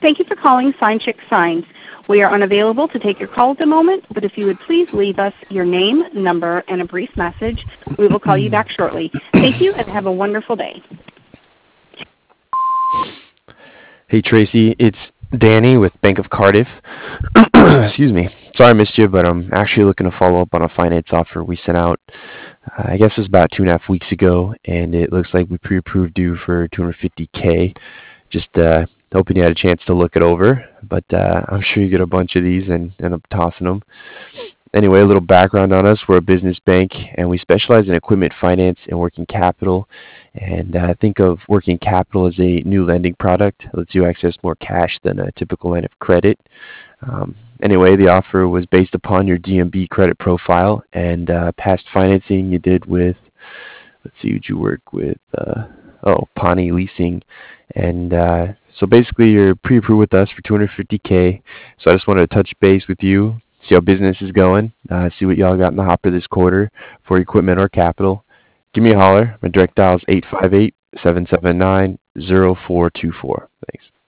Thank you for calling Sign Chick Signs. We are unavailable to take your call at the moment, but if you would please leave us your name, number, and a brief message, we will call you back shortly. Thank you and have a wonderful day. Hey Tracy, it's Danny with Bank of Cardiff. Excuse me. Sorry I missed you, but I'm actually looking to follow up on a finance offer we sent out. I guess it was about 2.5 weeks ago, and it looks like we pre-approved you for 250K. Just hoping you had a chance to look it over, but I'm sure you get a bunch of these and end up tossing them. Anyway, a little background on us. We're a business bank, and we specialize in equipment finance and working capital. And think of working capital as a new lending product. It lets you access more cash than a typical line of credit. Anyway, the offer was based upon your DMB credit profile and past financing you did with, let's see, who'd you work with? Pawnee Leasing. And so basically you're pre-approved with us for 250K. So I just wanted to touch base with you, see how business is going, see what y'all got in the hopper this quarter for equipment or capital. Give me a holler. My direct dial is 858-779-0424. Thanks.